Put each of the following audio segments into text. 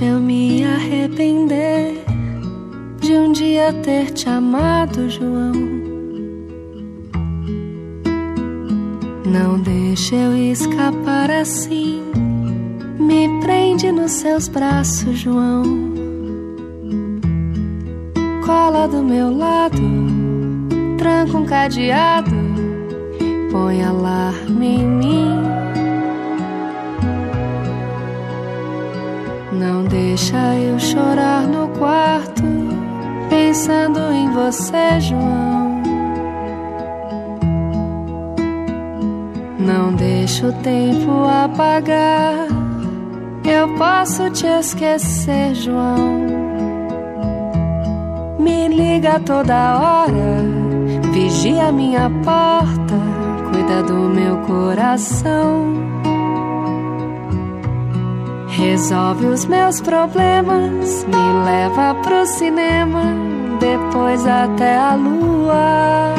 deixa eu me arrepender de um dia ter te amado, João. Não deixa eu escapar assim, me prende nos seus braços, João. Cola do meu lado, tranca um cadeado, põe alarme em mim. Não deixa eu chorar no quarto, pensando em você, João. Não deixa o tempo apagar, eu posso te esquecer, João. Me liga toda hora, vigia minha porta, cuida do meu coração. Resolve os meus problemas, me leva pro cinema, depois até a lua.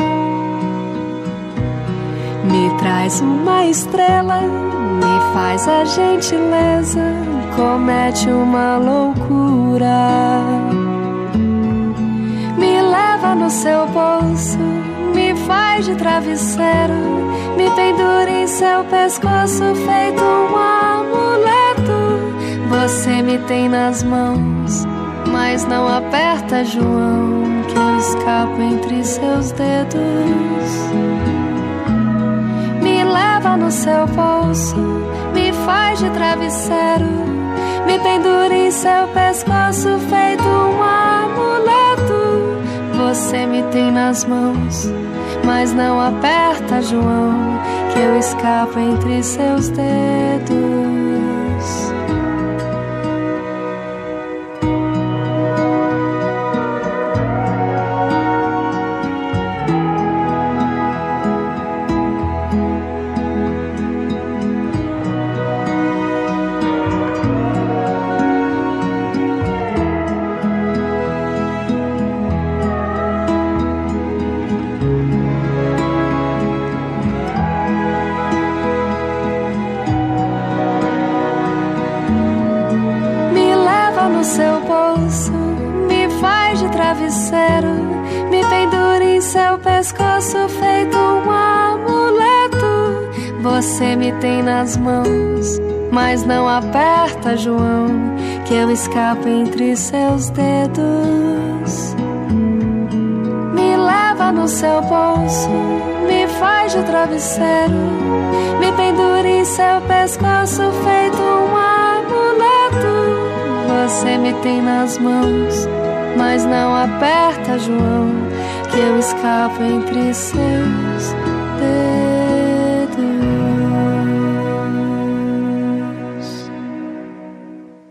Me traz uma estrela, me faz a gentileza, comete uma loucura. Me leva no seu bolso, me faz de travesseiro, me pendura em seu pescoço feito um amuleto. Você me tem nas mãos, mas não aperta, João, que eu escapo entre seus dedos. Me leva no seu bolso, me faz de travesseiro, me pendura em seu pescoço feito um amuleto. Você me tem nas mãos, mas não aperta, João, que eu escapo entre seus dedos. Me pendura em seu pescoço feito um amuleto. Você me tem nas mãos, mas não aperta, João, que eu escapo entre seus dedos. Me leva no seu bolso, me faz de travesseiro, me pendura em seu pescoço feito um amuleto. Você me tem nas mãos, mas não aperta, João, que eu escapo entre seus